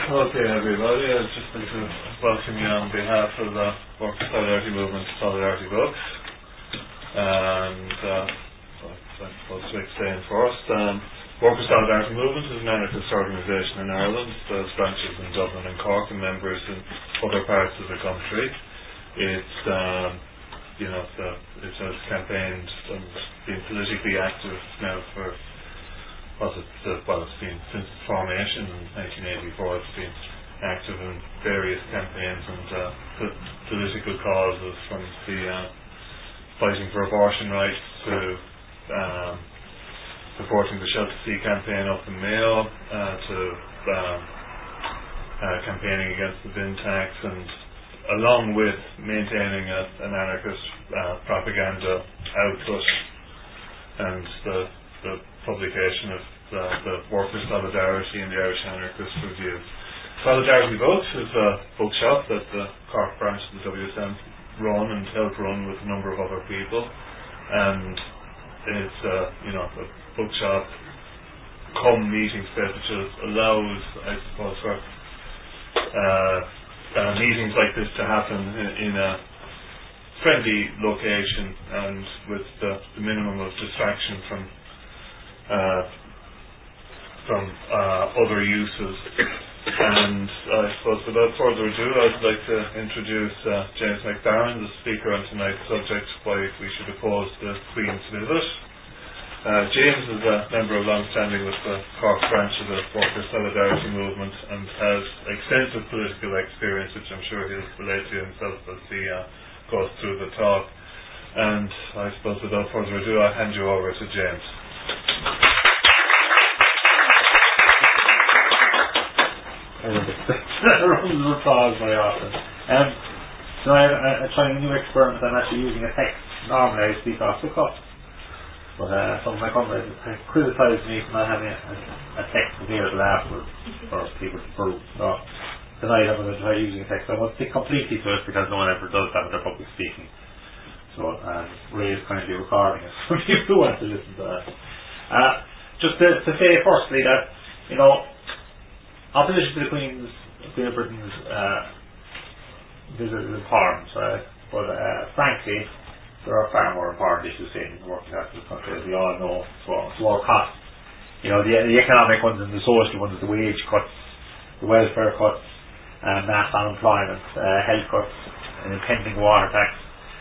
Okay, everybody, I'd just like to welcome you on behalf of the Workers' Solidarity Movement Solidarity Books. And I'm supposed to explain first. Workers' Solidarity Movement is an anarchist organisation in Ireland. There's branches in Dublin and Cork and members in other parts of the country. It has campaigned and been politically active now for it's been since its formation in 1984. It's been active in various campaigns and political causes, from the fighting for abortion rights to supporting the Shelter C campaign up in Mayo, to campaigning against the bin tax, and along with maintaining an anarchist propaganda output and the publication of the Workers' Solidarity and the Irish Anarchist Review. Solidarity Books is a bookshop that the Cork branch of the WSM run and help run with a number of other people, and it's a bookshop come meeting space which allows, I suppose, for meetings like this to happen in a friendly location and with the minimum of distraction from other uses. And I suppose without further ado, I'd like to introduce James McBarron, the speaker on tonight's subject, why we should oppose the Queen's visit. James is a member of long-standing with the Cork branch of the Workers' Solidarity Movement and has extensive political experience, which I'm sure he'll relate to himself as he goes through the talk. And I suppose without further ado, I'll hand you over to James. Rounds of applause very often. So I'm trying a new experiment. I'm actually using a text. Normally I speak off the cuff, but some of my comrades criticised me for not having a text available afterwards for people to prove. So tonight I'm going to try using a text. I won't stick completely to it because no one ever does that when they're public speaking. So Ray is kindly recording it for people who want to listen to that. Just to say firstly that, opposition to the Queen of Britain's visit is important, right? But frankly, there are far more important issues in the working class of the country, as we all know, to all costs. The economic ones and the social ones, the wage cuts, the welfare cuts, mass unemployment, health cuts, an impending water tax,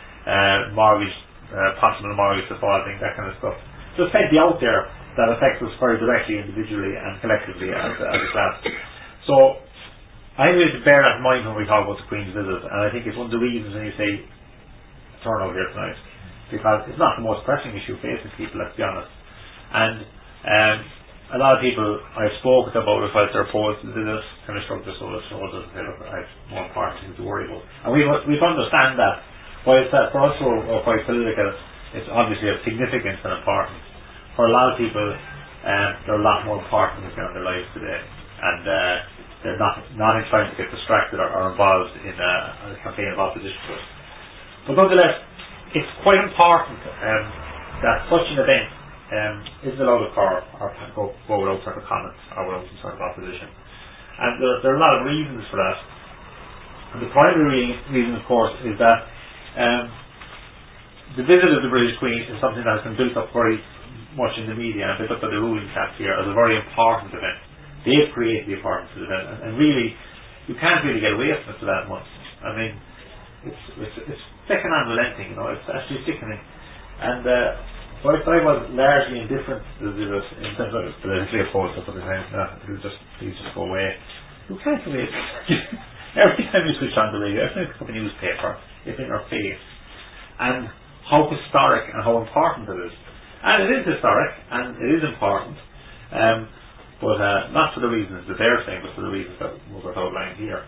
possible mortgage defaulting, that kind of stuff. There's plenty out there that affects us very directly, individually and collectively as a class. So I need to bear that in mind when we talk about the Queen's visit, and I think it's one of the reasons when you say turn out here tonight, because it's not the most pressing issue facing people, let's be honest. And a lot of people I've spoken about it whilst they're opposed to this kind of shrug their shoulders and say, look, I have more important things to worry about. And we understand that. Whilst that for us who are quite political, it's obviously of significance and importance. For a lot of people, there are a lot more important things in their lives today, and they're not inclined to get distracted or involved in a campaign of opposition to it. But nonetheless, it's quite important that such an event is allowed to occur or go without sort of comments or without some sort of opposition. And there are a lot of reasons for that. And the primary reason, of course, is that the visit of the British Queen is something that has been built up very much in the media and built up by the ruling class here as a very important event. They've created the importance of the event, and really, you can't really get away from it for that much. I mean, it's second unrelenting, it's actually sickening. And whilst I was largely indifferent to this in terms of politically opposed to the time, please just go away. You can't get away from it. Every time you switch on the radio, every time you pick up a newspaper, it's in your face. And how historic and how important it is. And it is historic, and it is important, but not for the reasons that they're saying, but for the reasons that we've outlined here.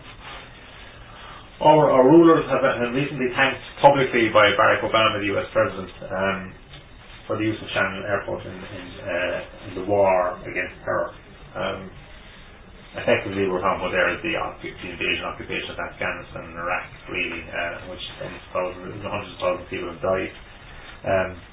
Our rulers have recently thanked publicly by Barack Obama, the US President, for the use of Shannon Airport in the war against terror. Effectively, we're talking about there the invasion, occupation of Afghanistan and Iraq, really, which hundreds of thousands of people have died.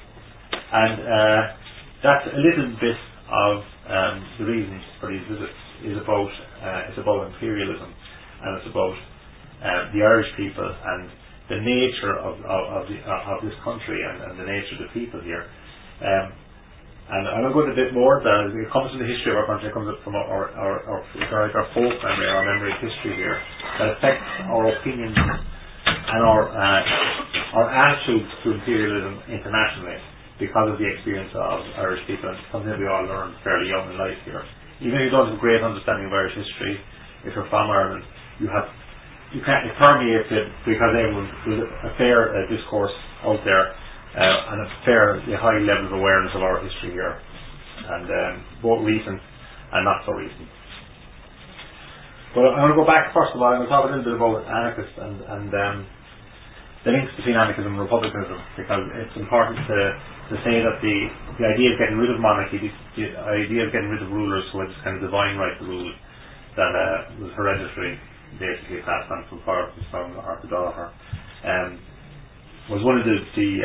And that's a little bit of the reasons for these visits. is about imperialism, and it's about the Irish people and the nature of this country and the nature of the people here. And I'm going to go into a bit more. It comes from the history of our country. It comes from our folk memory, our memory of history here, that affects our opinions and our attitudes to imperialism internationally because of the experience of Irish people, and something that we all learned fairly young in life here. Even if you don't have a great understanding of Irish history, if you're from Ireland, it permeates it because there's a fair discourse out there. And a fairly high level of awareness of our history here, and both recent and not so recent. But I'm going to go back first of all. I'm going to talk a little bit about anarchists and the links between anarchism and republicanism, because it's important to say that the idea of getting rid of monarchy, the idea of getting rid of rulers who had this kind of divine right to rule that was hereditary, basically passed on from father to son or to daughter, was one of the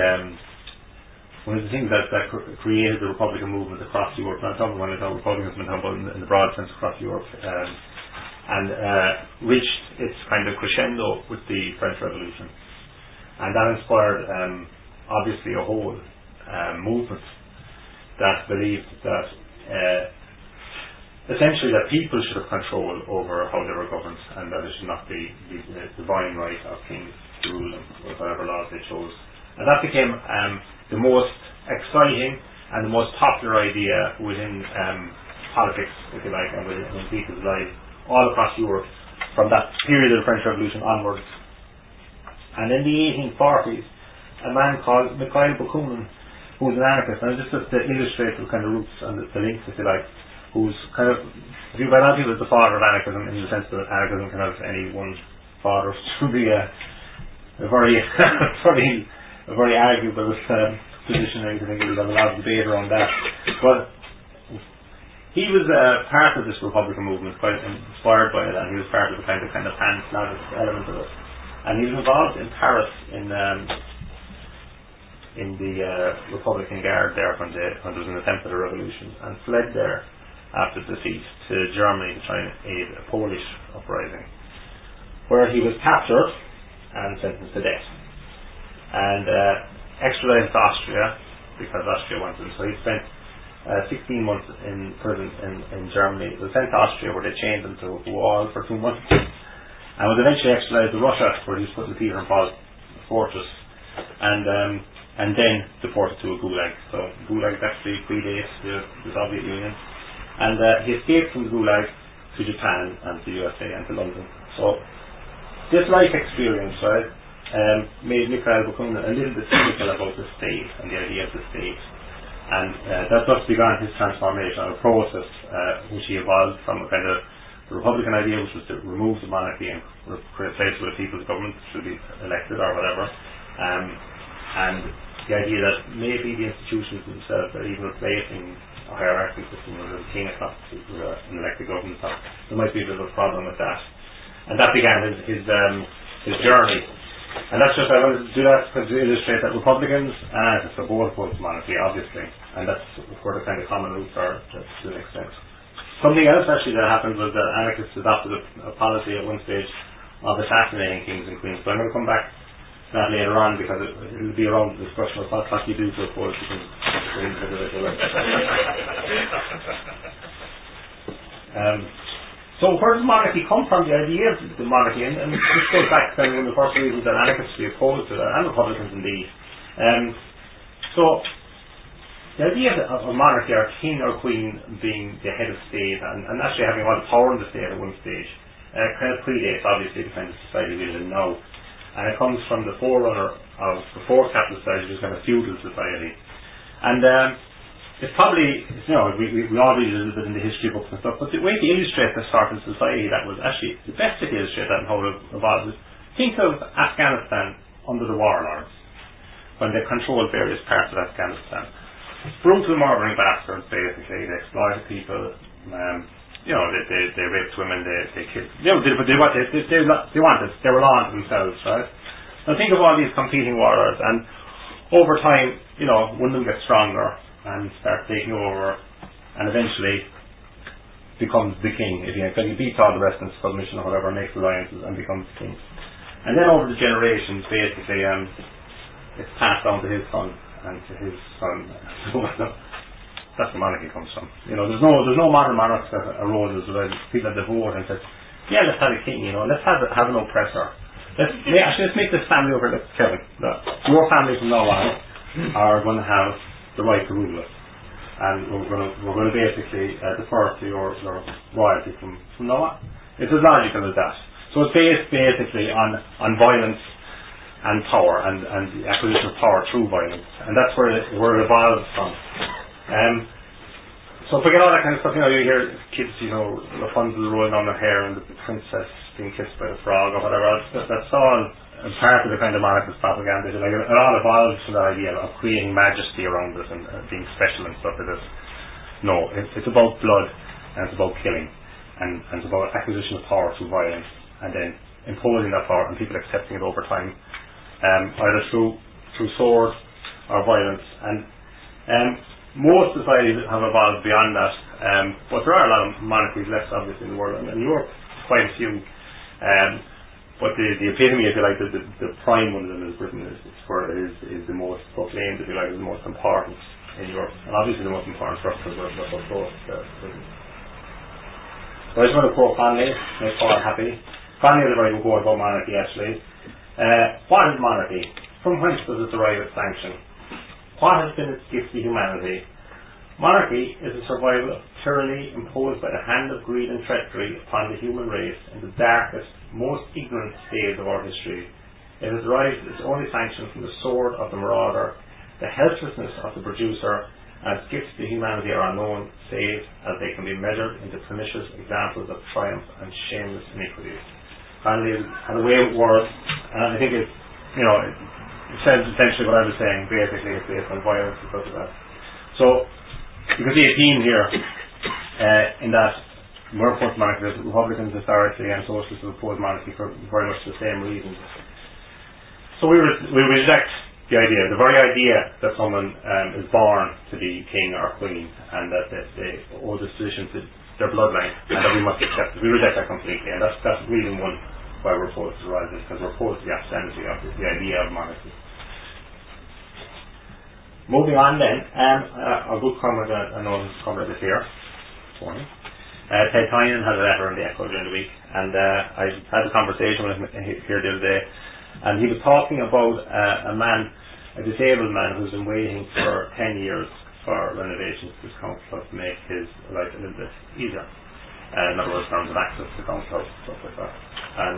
things that created the Republican movement across Europe. And I'm talking when I talk Republicans, I'm talking about in the broad sense across Europe, and reached its kind of crescendo with the French Revolution, and that inspired obviously a whole movement that believed that essentially that people should have control over how they were governed, and that it should not be the divine right of kings to rule them with whatever laws they chose. And that became the most exciting and the most popular idea within politics, if you like, and within people's lives all across Europe from that period of the French Revolution onwards. And in the 1840s, a man called Mikhail Bakunin, who was an anarchist, and just to illustrate the kind of roots and the links, if you like, who's kind of viewed by a lot of people as the father of anarchism, in the sense that anarchism can have any one father. To be a very arguable position. I think we'll have a lot of debate around that. But he was part of this Republican movement, quite inspired by it, and he was part of the kind of pan-Slavic element of it. And he was involved in Paris in the Republican Guard there when there was an attempt at a revolution, and fled there after defeat to Germany to try and aid a Polish uprising, where he was captured and sentenced to death, and extradited to Austria because Austria wanted him. So he spent 16 months in prison in Germany. He was sent to Austria, where they chained him to a wall for 2 months, and was eventually extradited to Russia, where he was put in Peter and Paul fortress, and then deported to a gulag. So gulag actually predates the Soviet Union, and he escaped from the gulag to Japan and to the USA and to London. So this life experience, right, made Mikhail Bakunin a little bit cynical about the state and the idea of the state, and that thus began his transformation, a process which he evolved from a kind of the Republican idea, which was to remove the monarchy and create a place where the people's government should be elected or whatever, and the idea that maybe the institutions themselves are even replacing a hierarchical system where the king is not an elected government. So there might be a bit of a problem with that. And that began his journey. And that's just, I wanted to do that to illustrate that Republicans and anarchists are both opposed to monarchy, obviously. And that's where the kind of common roots are to an extent. Something else actually that happened was that anarchists adopted a policy at one stage of assassinating kings and queens. But I'm going to come back to that later on, because it'll be around the discussion of what you do to oppose the kings. So where does monarchy come from, the idea of the monarchy? And this goes back to one of the first reasons that anarchists be opposed to that, and Republicans indeed. So the idea of a monarchy, or king or queen being the head of state and actually having all the power in the state at one stage, kind of predates obviously the kind of society we live in now. And it comes from the forerunner of before capitalist society, which is kind of feudal society. And it's probably, we all read a little bit in the history books and stuff, but the way to illustrate this sort of society, that was actually the best way to illustrate that and how it evolved is, think of Afghanistan under the warlords, when they controlled various parts of Afghanistan. Brutal murdering bastards, basically. They exploited people, they raped women, they killed, but they wanted, they were law unto themselves, right? Now think of all these competing warlords, and over time, one of them gets stronger and start taking over, and eventually becomes the king. If he beats all the rest in submission or whatever, makes alliances and becomes the king. And then over the generations, basically, it's passed on to his son and to his son. That's where monarchy comes from. There's no modern monarchs that arose as well. People that vote and said, yeah, let's have a king. Let's have an oppressor. Let's make this family over. Let's tell him that your family from now on are going to have the right to rule us, and we're going to basically defer to your royalty from now on. It's as logical as that. So it's based basically on violence and power and the acquisition of power through violence, and that's where it evolves from. So if we get all that kind of stuff, you hear kids, Rapunzel rolling on their hair and the princess being kissed by the frog or whatever. That's all part of the kind of monarchist propaganda. It all evolves from that idea of creating majesty around it and being special and stuff like this. No, it's about blood and it's about killing and it's about acquisition of power through violence and then imposing that power and people accepting it over time, either through sword or violence. And most societies have evolved beyond that, but there are a lot of monarchies left obviously in the world, and in Europe quite a few. But the epitome, if you like, the prime one of them is Britain, is the most proclaimed, if you like, is the most important in Europe, and obviously the most important for us because we're both Britain. So I just want to quote Conley, make Paul happy. Conley has a very good quote about monarchy actually. What is monarchy? From whence does it derive its sanction? What has been its gift to humanity? Monarchy is a survival of tyranny imposed by the hand of greed and treachery upon the human race in the darkest, most ignorant days of our history. It has derived its only sanction from the sword of the marauder, the helplessness of the producer, as gifts to humanity are unknown, save as they can be measured into pernicious examples of triumph and shameless iniquity. Finally, had a way of words, and I think it says essentially what I was saying. Basically, it's based on violence because of that. So you can see a theme here in that we're opposed to monarchy. Republicans historically and socialists have opposed monarchy for very much the same reasons. So we reject the very idea that someone is born to be king or queen and that they owe this position to their bloodline and that we must accept it. We reject that completely, and that's reason one why we're opposed to royalty, because we're opposed to the obscenity of the idea of monarchy. Moving on then, our good comrade, I know his comrade is here this morning. Ted Tynan had a letter in the Echo during the week, and I had a conversation with him here the other day, and he was talking about a disabled man who's been waiting for 10 years for renovations to his council house to make his life a little bit easier. In other words, in terms of access to the council house and stuff like that. And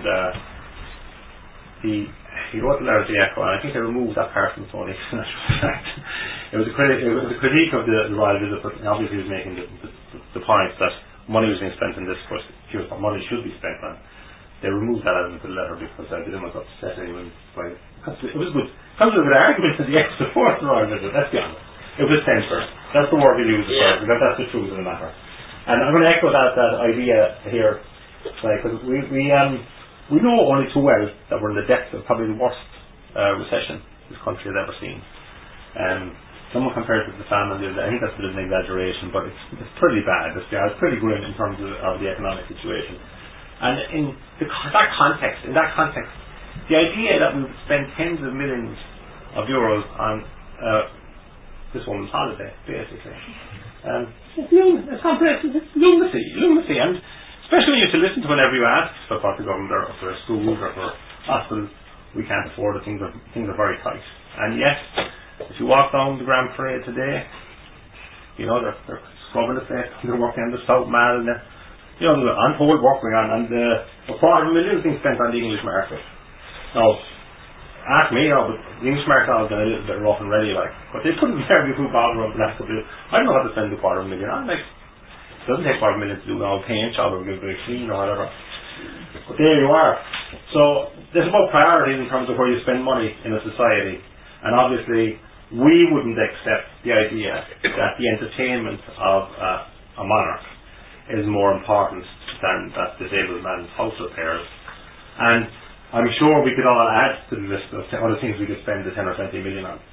he wrote a letter to the Echo, and I think they removed that part from the Tony. It was a critique of the royal visit, but obviously he was making the point that money was being spent on this, but here's what money should be spent on. They removed that element of the letter because they didn't want to upset anyone by it. It was good. Comes with an argument that the Echo supports the royal visit, let's be honest. It was censored. That's the word we use it for, because that's the truth of the matter. And I'm going to echo that idea here, because we know only too well that we're in the depths of probably the worst recession this country has ever seen. Someone compared it to the famine. I think that's a bit of an exaggeration, but it's pretty bad. It's pretty grim in terms of the economic situation. And in that context, the idea that we would spend tens of millions of euros on this woman's holiday, basically. It's lunacy, and especially if you listen to whenever you ask for what the government or for schools or for hospitals, we can't afford it. Things are very tight. And yet, if you walk down the Grand Parade today, they're scrubbing the place, they're working on the South Mall, and there's untold work going on, and a $250,000 being spent on the English market. Now, ask me, but the English market has been a little bit rough and ready, but they couldn't very good bother over the last couple of years. I don't know how to spend the $250,000 on. It doesn't take $250,000 to do the whole paint job or give it a clean or whatever. But there you are. So there's about priorities in terms of where you spend money in a society, and obviously we wouldn't accept the idea that the entertainment of a monarch is more important than that disabled man's house repairs. And I'm sure we could all add to the list of other things we could spend the 10 or 20 million on.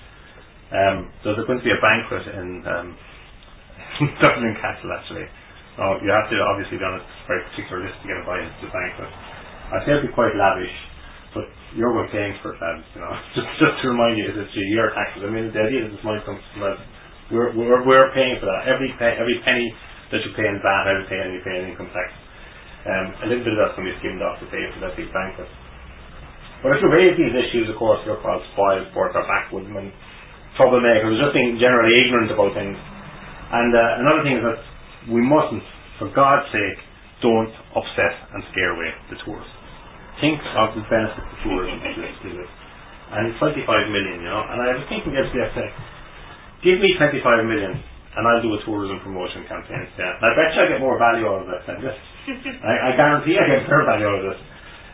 There's going to be a banquet in Dublin Castle, actually, Now, you have to obviously be on a very particular list to get a buy into the bank, but I'd say it'd be quite lavish, but you're going paying for it, lads, you know. just to remind you, it's your taxes. I mean, the idea that this money comes from that, we're paying for that. Every penny that you pay in VAT, every penny you pay in income tax. A little bit of that's going to be skimmed off to pay for that big banquet. But if you raise these issues, of course, you're called spoil sports or backwoodsmen, troublemakers, just being generally ignorant about things. And another thing is that we mustn't, for God's sake, don't upset and scare away the tourists. Think of the benefit of tourism to this. And 25 million, you know, and I was thinking yesterday, give me 25 million and I'll do a tourism promotion campaign. Yeah. And I bet you I get more value out of this than this. I guarantee I get more value out of this.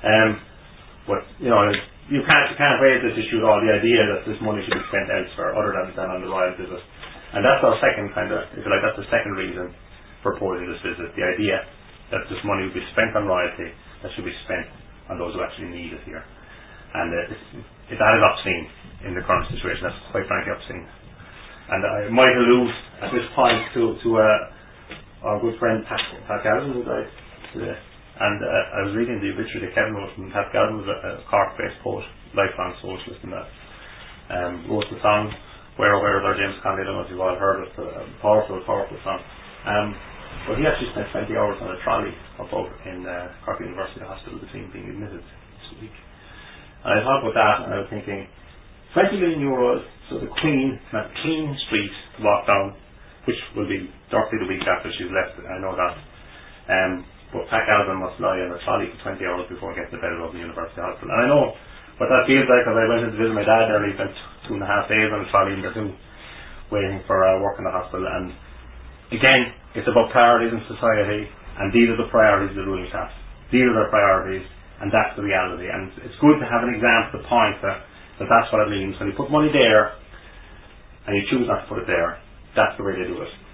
But, you know, you can't raise this issue at all, the idea that this money should be spent elsewhere other than on the royal visit. And that's our second kind of, if you like, that's the second reason for opposing this visit, the idea that this money will be spent on royalty that should be spent on those who actually need it here. And that is obscene in the current situation. That's quite frankly obscene. And I might allude at this point to our good friend Pat Galvin, who died today. And I was reading the obituary that Kevin wrote, and Pat Galvin was a Cork-based poet, lifelong socialist, and that wrote the song "Where Oh Where Is Our James Connolly." I don't know if you've all heard it, but a powerful song. But he actually spent 20 hours on a trolley up in Cork University Hospital between being admitted this week. And I thought about that, and I was thinking, 20 million euros, so the Queen can have a clean street to walk down, which will be dirty the week after she's left, I know that. But Pat Galvin must lie on a trolley for 20 hours before getting to bed at the University Hospital. And I know what that feels like, because I went in to visit my dad there, and he spent 2.5 days on a trolley in there too, waiting for work in the hospital. And again, it's about priorities in society, and these are the priorities of the ruling class. These are their priorities, and that's the reality. And it's good to have an example to point that that's what it means. When you put money there, and you choose not to put it there, that's the way they do it.